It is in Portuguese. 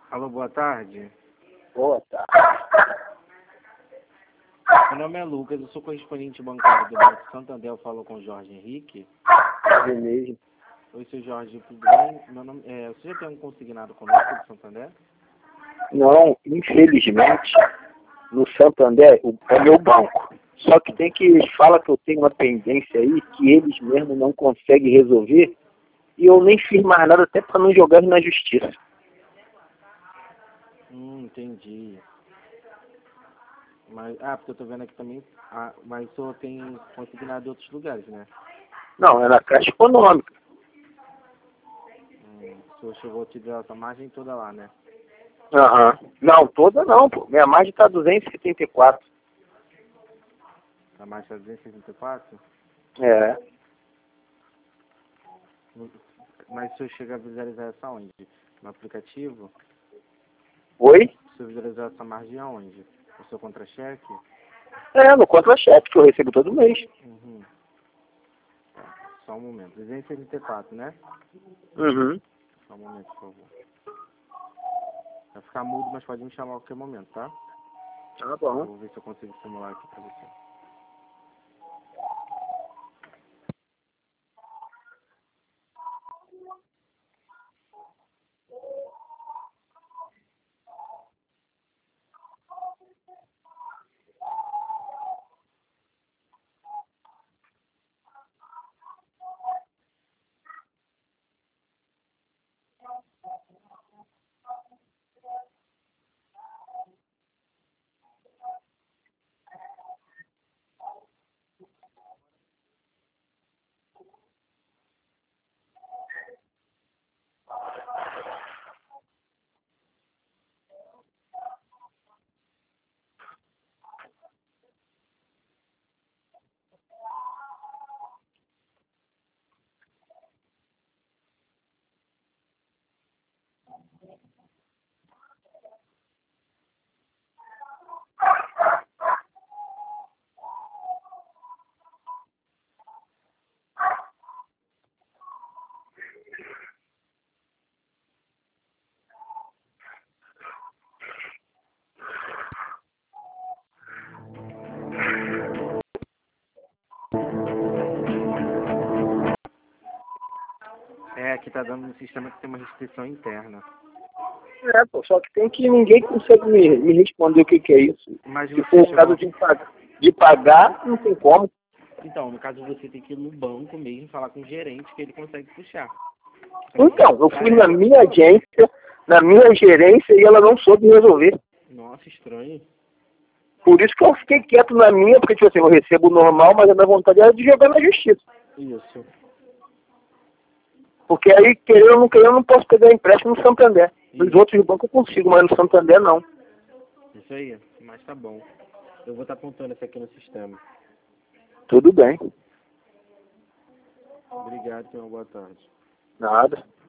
Alô, boa tarde. Boa tarde. Meu nome é Lucas, eu sou correspondente bancário do Banco Santander. Eu falo com o Jorge Henrique. É mesmo. Oi, seu Jorge, tudo bem? Meu nome, você já tem um consignado conosco do Santander? Não, infelizmente, no Santander é meu banco. Só que tem que fala que eu tenho uma pendência aí que eles mesmos não conseguem resolver e eu nem fiz mais nada até para não jogar na justiça. Entendi. Mas, porque eu tô vendo aqui também, mas o senhor tem consignado em outros lugares, né? Não, é na Caixa Econômica. O senhor chegou a utilizar essa margem toda lá, né? Aham. Não, toda não, pô. Minha margem tá 274. A margem tá 264? É. Mas o senhor chega a visualizar essa onde? No aplicativo? Oi? O senhor visualizou essa margem aonde? O seu contra-cheque? É, no contra-cheque que eu recebo todo mês. Uhum. Só um momento. 264, né? Uhum. Só um momento, por favor. Vai ficar mudo, mas pode me chamar a qualquer momento, tá? Tá bom. Vou ver se eu consigo simular aqui pra você. Aqui tá dando um sistema que tem uma restrição interna. É, pô, só que tem que ninguém consegue me responder o que é isso. Mas Se você for o chegou... caso de pagar, não tem como. Então, no caso você tem que ir no banco mesmo, falar com o gerente que ele consegue puxar. Então, eu fui na minha agência, na minha gerência, e ela não soube resolver. Nossa, estranho. Por isso que eu fiquei quieto na minha, porque, tipo assim, eu recebo normal, mas a minha vontade era de jogar na justiça. Isso. Porque aí, querendo ou não querendo, eu não posso pegar empréstimo no Santander. Nos outros bancos eu consigo, mas no Santander não. Isso aí, mas tá bom. Eu vou estar apontando isso aqui no sistema. Tudo bem. Obrigado, tenha uma boa tarde. Nada.